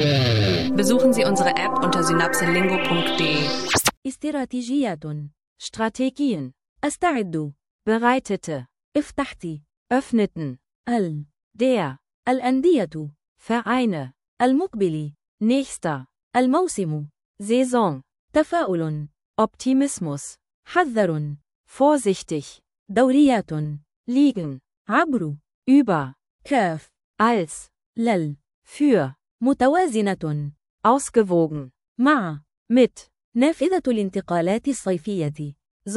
Besuchen Sie unsere App unter synapselingo.de. استراتيجيات. Strategien. أستعد. bereitete. افتحت. öffneten. der. الأندية. Vereine. المقبل. nächster. الموسم. Saison. تفاؤل. Optimismus. حذر. vorsichtig. دوريات. liegen. عبر. über. كاف. als. لل. für. متوازنة. ausgewogen. مع. mit. نافذة الانتقالات الصيفية.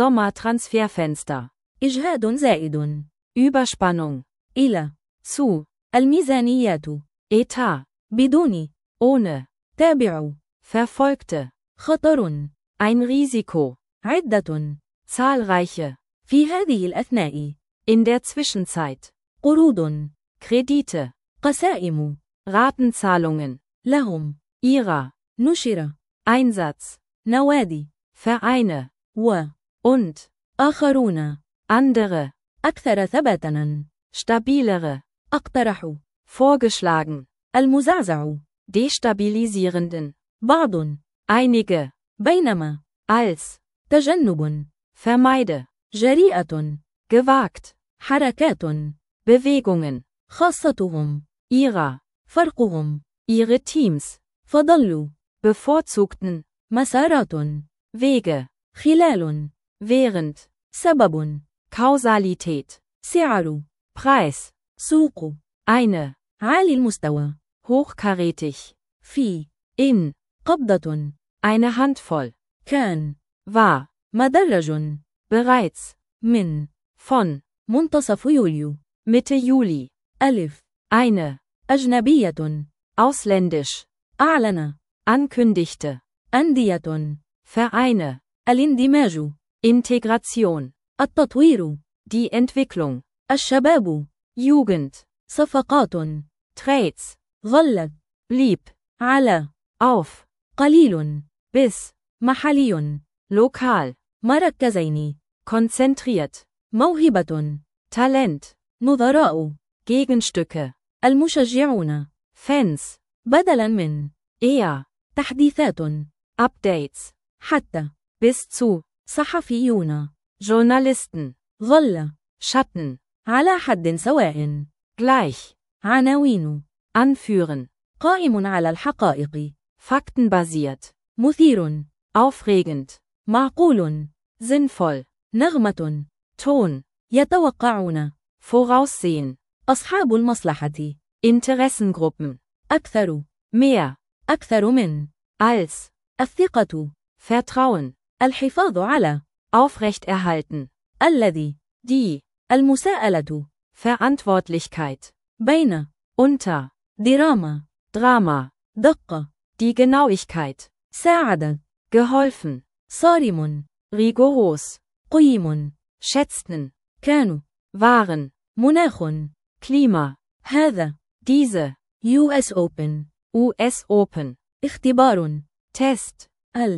Sommertransferfenster. إجهاد زائد. Überspannung. إلى. zu. الميزانيات. Etat. بدون. ohne. تابع. verfolgte. خطر. ein Risiko. عدة. zahlreiche. في هذه الأثناء. in der Zwischenzeit. قروض. Kredite. قسائم. Ratenzahlungen. لهم. ihrer. نشر. Einsatz. نوادي. Vereine. و. und. آخرون. andere. أكثر ثباتاً. stabilere. أقترح. vorgeschlagen. المزعزع. destabilisierenden. بعض. einige. بينما. als. تجنب. vermeide. جريئة. gewagt. حركات. Bewegungen. خاصتهم. ihrer. فرقهم. ihre Teams. فضلوا. bevorzugten. مسارات. Wege. خلال. während. سبب. Kausalität. سعر. Preis. سوق. eine. عالي المستوى. hochkarätig. في. in. قبضة. eine Handvoll. كان. war. مدرج. bereits. من. von. منتصف يوليو. Mitte Juli. ألف. eine. أجنبية. ausländisch. أعلن. ankündigte. أندية. Vereine. الاندماج. Integration. التطوير. Die Entwicklung. الشباب. Jugend. صفقات. Trades. ظلت. blieb. على. auf. قليل. bis. محلي. lokal. مركزين. konzentriert. موهبة. Talent. نظراء. Gegenstücke. المشجعون. Fans. بدلاً من. eher. تحديثات. Updates. حتى. bis zu. صحفيون. Journalisten. ظل. Schatten. على حد سواء. gleich. عناوين. anführen. قائم على الحقائق. faktenbasiert. مثير. aufregend. معقول. sinnvoll. نغمة. Ton. يتوقعون. voraussehen. أصحاب المصلحة. Interessengruppen. أكثر. mehr. أكثر من. als. الثقة. Vertrauen. الحفاظ على. aufrechterhalten. الذي. die. المساءلة. Verantwortlichkeit. بين. unter. دراما. Drama. دقة. Die Genauigkeit. ساعد. geholfen. صارم. rigoros. قيم. schätzten. كانوا. waren. مناخ. Klima. هذا. diese. US Open. US Open. اختبار. Test.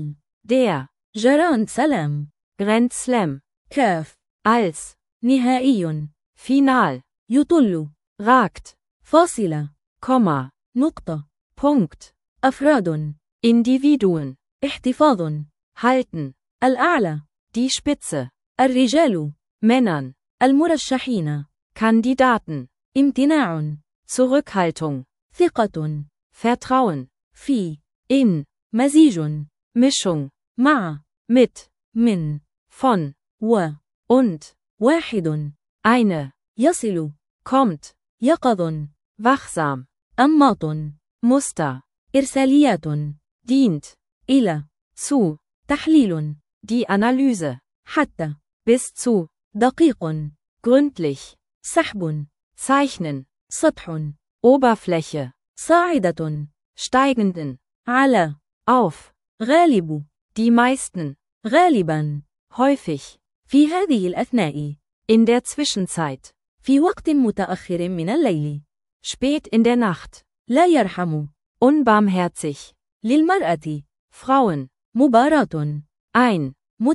der. Grand Slam. Grand Slam. كاف. als. نهائي. final. يطل. ragt. فاصلة. Komma. نقطة. Punkt. أفراد. Individuen. احتفاظ. halten. الأعلى. Die Spitze. الرجال. Männern. المرشحين. Kandidaten. امتناع. Zurückhaltung. ثقة. Vertrauen. في. in. مزيج. Mischung. مع. mit. من. von. و. und. واحد. eine. يصل. kommt. يقظ. wachsam. أنماط. Muster. إرساليات. dient. إلى. zu. تحليل. Die Analyse. حتى. bis zu. دقيق. gründlich. سحب. zeichnen. سطح. Oberfläche. صاعدة. steigenden. على. auf. غالب. Die meisten. غالبا. häufig. في هذه الأثناء. in der Zwischenzeit. في وقت متأخر من الليل. spät in der Nacht. لا يرحم. unbarmherzig. للمرأة. Frauen. مباراة. ein.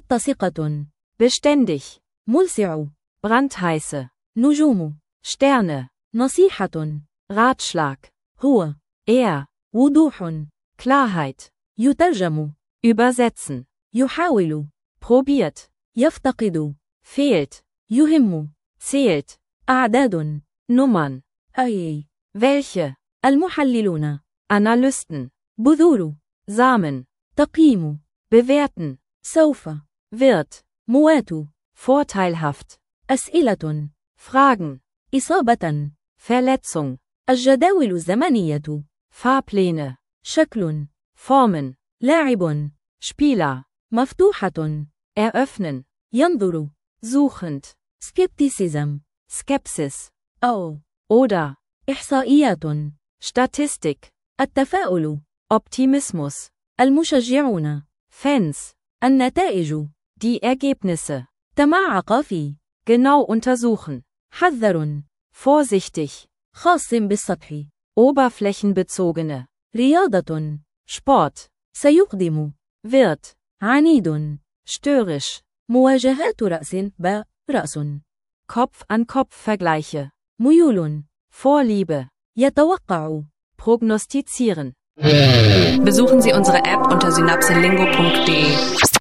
متسقة. beständig. ملسع. brandheiße. نجوم. Sterne. نصيحة. Ratschlag. هو. Er. وضوح. Klarheit. يترجم. Übersetzen. يحاول. Probiert. يفتقد. Fehlt. يهم. Zählt. أعداد. Nummern. أي. Welche. المحللون. Analysten. بذور. Samen. تقييم. Bewerten. سوف. Wird. موات. Vorteilhaft. أسئلة. Fragen. إصابة. Verletzung. الجداول الزمنية. Fahrpläne. شكل. Formen. لاعب. Spieler. مفتوحة. Eröffnen. ينظر. Suchend. سكيبتيسيزم. Skepsis. أو. Oder. إحصائيات. Statistik. التفاؤل. Optimismus. المشجعون. Fans. النتائج. Die Ergebnisse. تمعق في. Genau untersuchen. حذر. Vorsichtig. خاص بالسطح. Oberflächenbezogene. رياضة. Sport. سيقدم. Wird. عنيد. Störrisch. مواجهات رأس رأس. Kopf-an-Kopf-Vergleiche. ميول. Vorliebe. يتوقع. Prognostizieren. Besuchen Sie unsere App unter synapselingo.de.